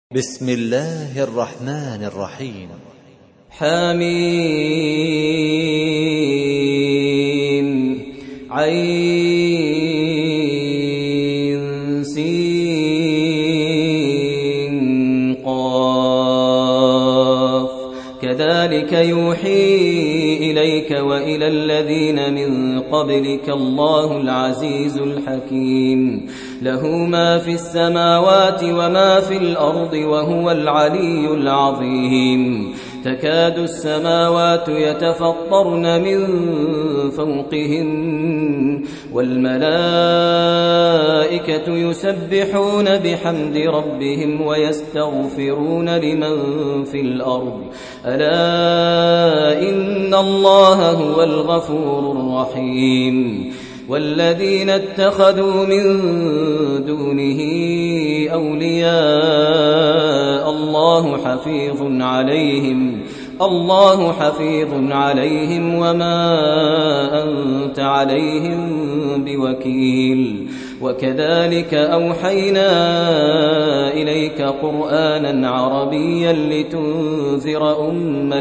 بسم الله الرحمن الرحيم. حميم عين سين قاف كذلك يوحي إليك وإلى الذين من قبلك الله العزيز الحكيم له ما في السماوات وما في الأرض وهو العلي العظيم تكاد السماوات يتفطرن من فوقهن والملائكة يسبحون بحمد ربهم ويستغفرون لمن في الأرض ألا إن الله هو الغفور الرحيم والذين اتخذوا من دونه أولياء الله حفيظ عليهم وما أنت عليهم بوكيل وكذلك أوحينا إليك قرآنا عربيا لتنذر أم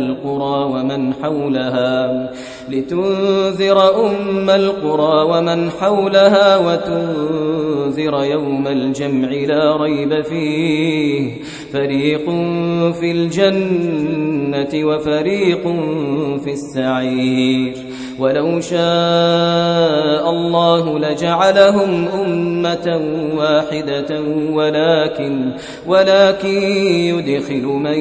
القرى ومن حولها وتنذر يوم الجمع لا ريب فيه فريق في الجنة وفريق في السعير ولو شاء الله لجعلهم أمة واحدة ولكن يدخل من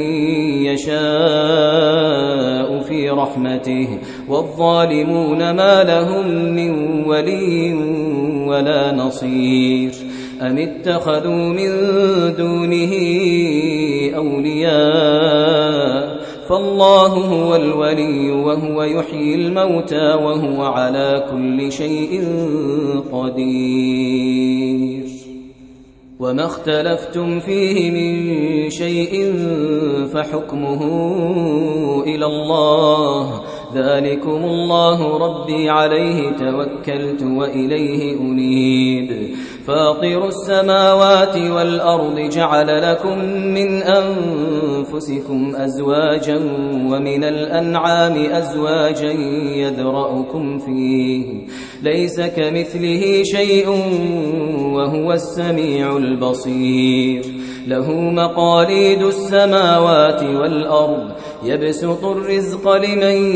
يشاء في رحمته والظالمون ما لهم من ولي ولا نصير أم اتخذوا من دونه أولياء فالله هو الولي وهو يحيي الموتى وهو على كل شيء قدير وما اختلفتم فيه من شيء فحكمه إلى الله ذلكم الله ربي عليه توكلت وإليه أنيب فاطر السماوات والأرض جعل لكم من أنفسكم أزواجا ومن الأنعام أزواجا يذرأكم فيه ليس كمثله شيء وهو السميع البصير له مقاليد السماوات والأرض يبسط الرزق لمن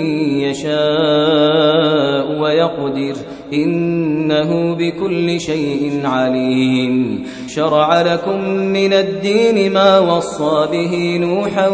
يشاء ويقدر إنه بكل شيء عليم شرع لكم من الدين ما وصى به نوحا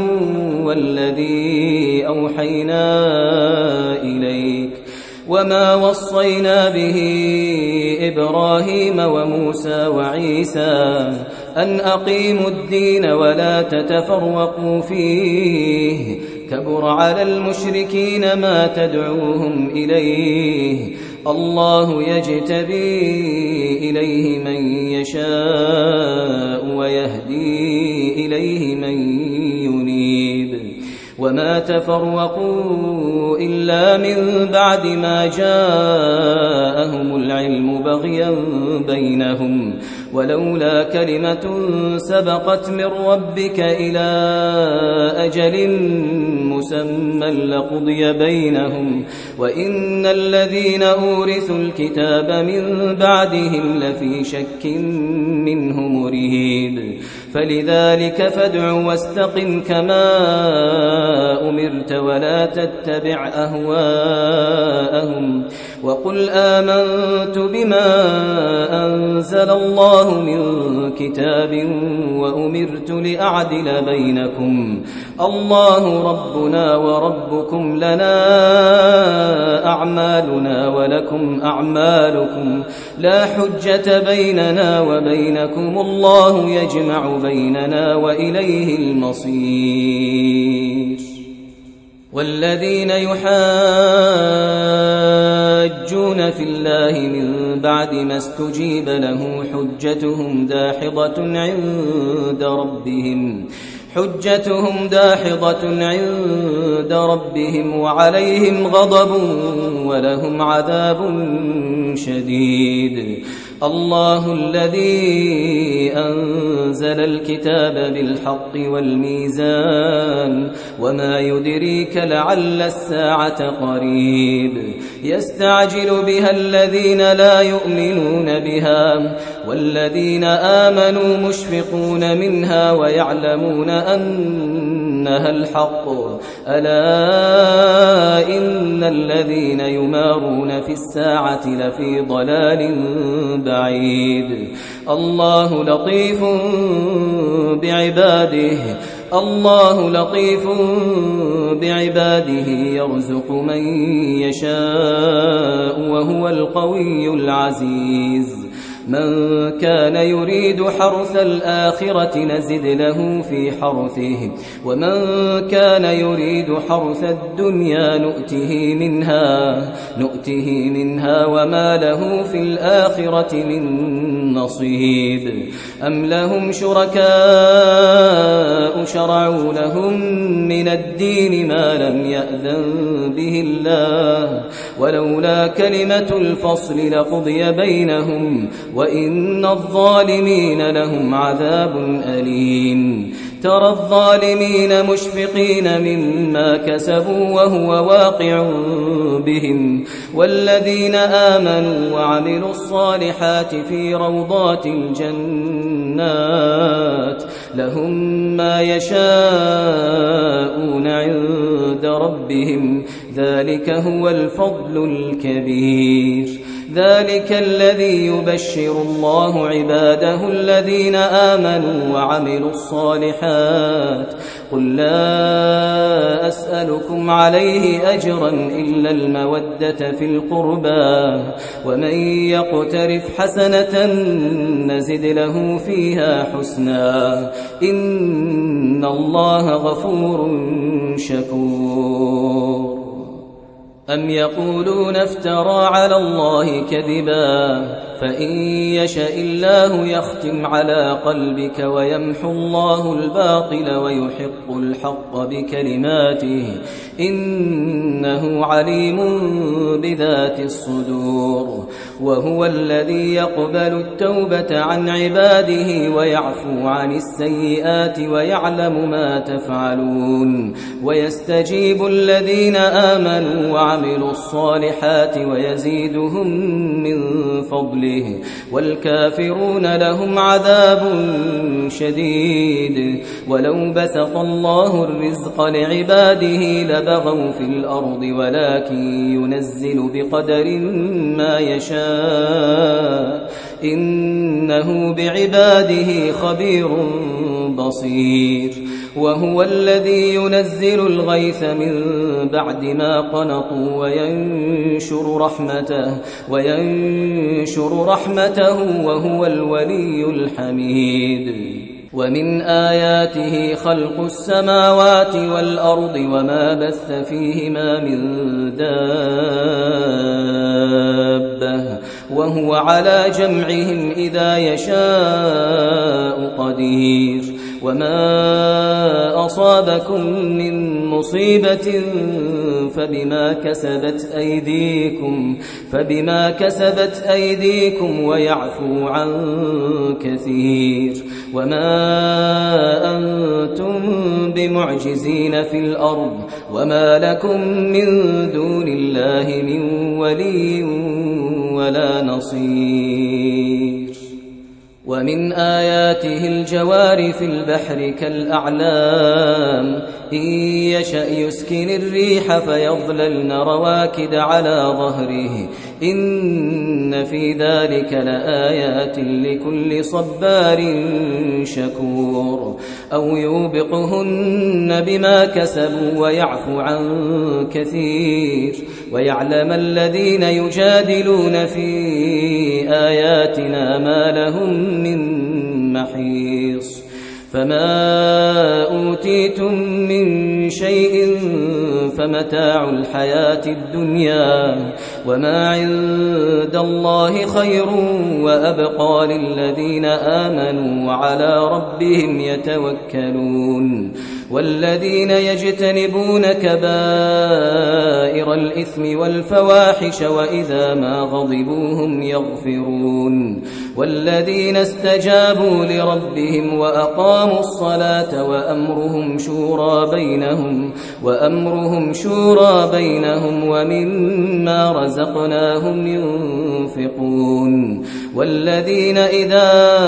والذي أوحينا إليك وما وصينا به إبراهيم وموسى وعيسى أن أقيموا الدين ولا تتفرقوا فيه كبر على المشركين ما تدعوهم إليه الله يجتبي إليه من يشاء ويهدي إليه من ينيب وما تفرقوا إلا من بعد ما جاءهم العلم بغيا بينهم ولولا كلمة سبقت من ربك إلى أجل مسمى لقضي بينهم وإن الذين أورثوا الكتاب من بعدهم لفي شك منه مريب فلذلك فادع واستقم كما أمرت ولا تتبع أهواءهم وقل آمنت بما أنزل الله من كتاب وأمرت لأعدل بينكم الله ربنا وربكم لنا أعمالنا ولكم أعمالكم لا حجة بيننا وبينكم الله يجمع بيننا وإليه المصير والذين يحاجون في الله من بعد ما استجيب له حجتهم داحضة عند ربهم وعليهم غضب ولهم عذاب شديد الله الذي أنزل الكتاب بالحق والميزان وما يدريك لعل الساعة قريب يستعجل بها الذين لا يؤمنون بها والذين آمنوا مشفقون منها ويعلمون أنها الحق ألا إن الذين يمارون في الساعة لفي ضلال بعيد الله لطيف بعباده يرزق من يشاء وهو القوي العزيز من كان يريد حرث الآخرة نزد له في حرثه ومن كان يريد حرث الدنيا نؤته منها وما له في الآخرة من نصيب أم لهم شركاء شرعوا لهم من الدين ما لم يأذن به الله ولولا كلمة الفصل لقضي بينهم وإن الظالمين لهم عذاب أليم ترى الظالمين مشفقين مما كسبوا وهو واقع بهم والذين آمنوا وعملوا الصالحات في روضات الجنات لهم ما يشاءون عند ربهم ذلك هو الفضل الكبير ذلك الذي يبشر الله عباده الذين آمنوا وعملوا الصالحات قل لا أسألكم عليه أجرا إلا المودة في القربى ومن يقترف حسنة نزد له فيها حسنا إن الله غفور شكور أم يقولون افترى على الله كذبا فإن يشاء الله يختم على قلبك ويمحو الله الباطل ويحق الحق بكلماته إنه عليم بذات الصدور وهو الذي يقبل التوبة عن عباده ويعفو عن السيئات ويعلم ما تفعلون ويستجيب الذين آمنوا وعملوا الصالحات ويزيدهم من فضله والكافرون لهم عذاب شديد ولو بسط الله الرزق لعباده لبغوا في الأرض ولكن ينزل بقدر ما يشاء إنه بعباده خبير بصير وهو الذي ينزل الغيث من بعد ما قنطوا وينشر رحمته وهو الولي الحميد ومن آياته خلق السماوات والأرض وما بث فيهما من دابة وهو على جمعهم إذا يشاء قدير وما أصابكم من مصيبة فبما كسبت أيديكم ويعفو عن كثير وما أنتم بمعجزين في الأرض وما لكم من دون الله من ولي ولا نصير ومن آياته الجوار في البحر كالأعلام إن يشأ يسكن الريح فيظللن رواكد على ظهره إن في ذلك لآيات لكل صبار شكور أو يوبقهن بما كسبوا ويعفو عن كثير ويعلم الذين يجادلون في آياتنا ما لهم من محيص فما أوتيتم من شيء فمتاع الحياة الدنيا وما عند الله خير وأبقى للذين آمنوا وعلى ربهم يتوكلون والذين يجتنبون كبائر الإثم والفواحش وإذا ما غضبوا هم يغفرون والذين استجابوا لربهم وأقاموا الصلاة وأمرهم شورى بينهم ومما رزقناهم ينفقون والذين إذا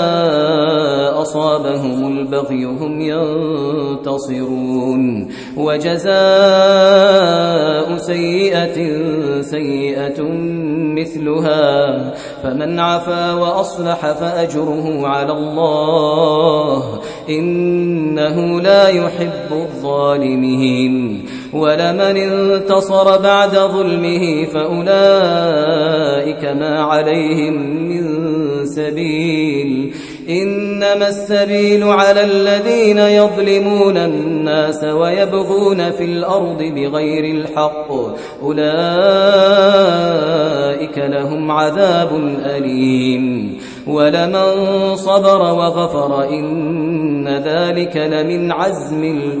أصابهم البغي هم ينتصرون وجزاء سيئة مثلها فمن عفا وأصلح فأجره على الله إنه لا يحب الظالمين ولمن انتصر بعد ظلمه فأولئك ما عليهم من سبيل إنما السبيل على الذين يظلمون الناس ويبغون في الأرض بغير الحق أولئك لهم عذاب أليم ولمن صبر وغفر إن ذلك لمن عزم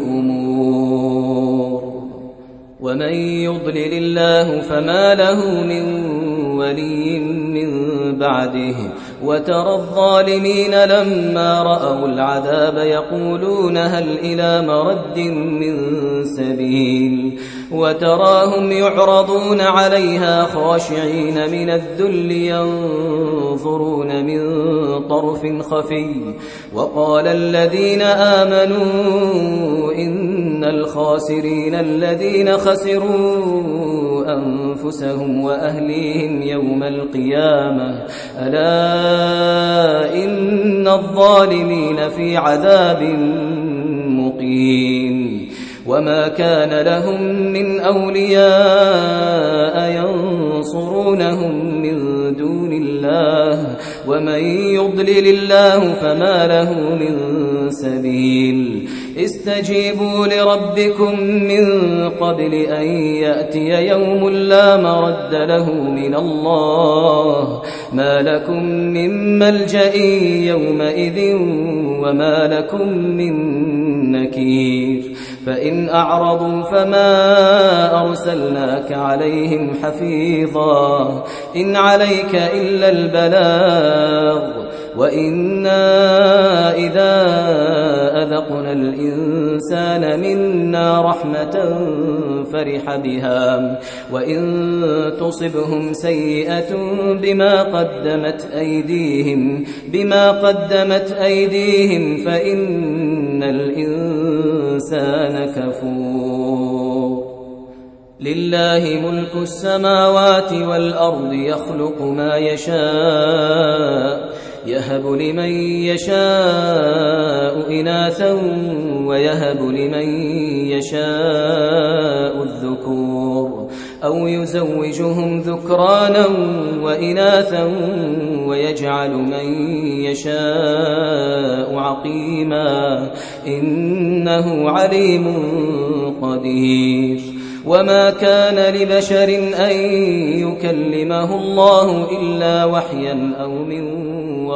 الأمور ومن يضلل الله فما له من ولي من بعده وترى الظالمين لما رأوا العذاب يقولون هل إلى مرد من سبيل وتراهم يعرضون عليها خاشعين من الذل ينظرون من طرف خفي وقال الذين آمنوا إن الخاسرين الذين خسروا أنفسهم وأهليهم يوم القيامة ألا إن الظالمين في عذاب مقيم وما كان لهم من أولياء ينصرونهم من دون الله ومن يضلل الله فما له من سبيل استجيبوا لربكم من قبل أن يأتي يوم لا مرد له من الله ما لكم من ملجأ يومئذ وما لكم من نكير فإن أعرضوا فما أرسلناك عليهم حفيظا إن عليك إلا البلاغ وإنا إذا أذقنا الإنسان منا رحمة فرح بها وإن تصبهم سيئة بما قدمت أيديهم فإن الإنسان كفور لله ملك السماوات والأرض يخلق ما يشاء يهب لمن يشاء إناثا ويهب لمن يشاء الذكور أو يزوجهم ذكرانا وإناثا ويجعل من يشاء عقيما إنه عليم قدير وما كان لبشر أن يكلمه الله إلا وحيا أو من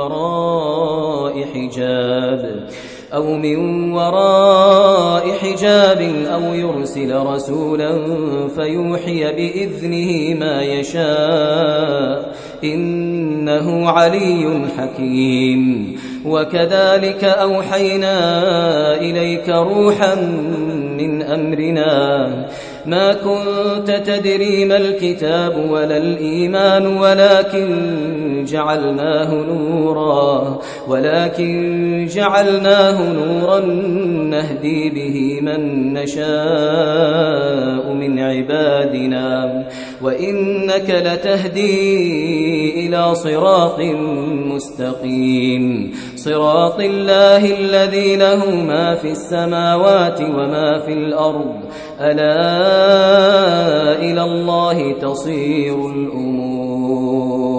وراء حجاب أو يرسل رسولا فيوحي بإذنه ما يشاء إنه علي حكيم وكذلك أوحينا إليك روحا من أمرنا ما كنت تدري ما الكتاب ولا الإيمان ولكن جعلناه نورا نهدي به من نشاء من عبادنا وإنك لتهدي إلى صراط مستقيم صراط الله الذي له ما في السماوات وما في الأرض ألا إلى الله تصير الأمور